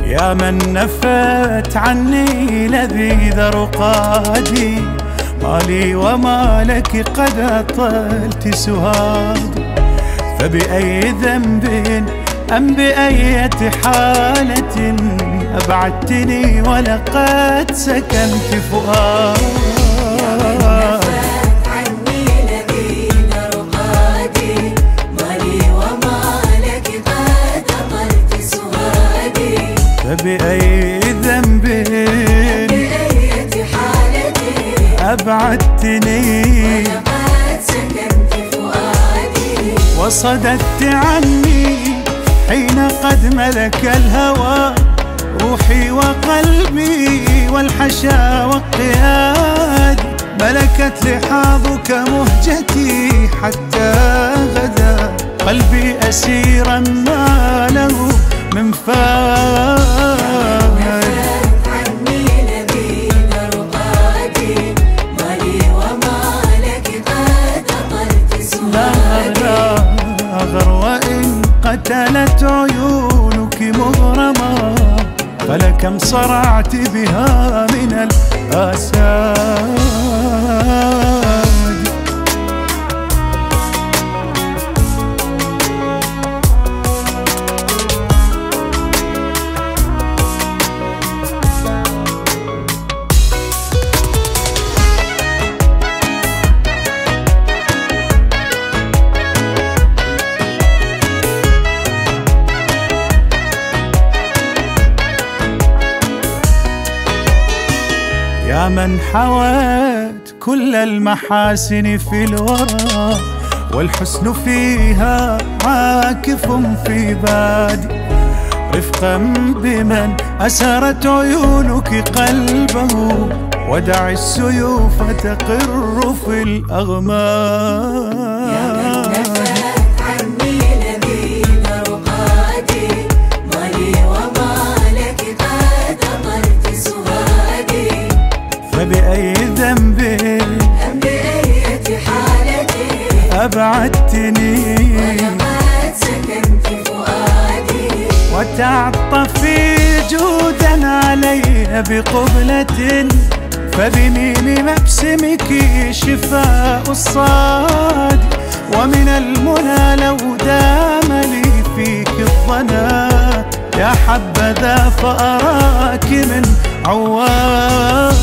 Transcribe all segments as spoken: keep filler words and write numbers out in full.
يا من نفت عني لذيذ رقادي، مالي ومالك قد أطلت سهادي، فبأي ذنب أم بأية حالة أبعدتني ولقد سكنت فؤادي. فبأي ذنب بأية حالة أبعدتني ولقد سكنت فؤادي، وصددت عني حين قد ملك الهوى روحي وقلبي والحشا والقياد، ملكت لحاظك مهجتي حتى غدا قلبي أسيرا ما له من فاد. عني لذيذ رقادي، مالي ومالك قد أطلت سهادي. لا أغر وإن قتلت عيونك مغرما، فلكم صرعت بها من الآساد. يا من حوت كل المحاسن في الورى، والحسن فيها عاكف في بادي، رفقا بمن أسرت عيونك قلبه، ودع السيوف تقر في الأغماد. يا من نفت عني لذيذ رقادي، مالي ومالك قد أطلت سهادي، فبأي ذنب أم بأية حالة أبعدتني ولقد سكنت فؤادي، وتعطفي جودا علي بقبلة، فبميم مبسمك شفاء الصاد، ومن المنى لو دام لي فيك الظنا، يا حبذا فأراك من عواد.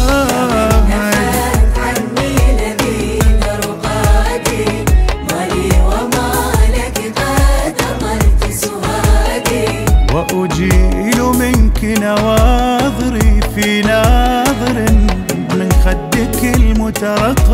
عني لذيذ رقادي، مالي ومالك قد أطلت سهادي، وأجيل منك نواظري في ناظر من خدك المترقب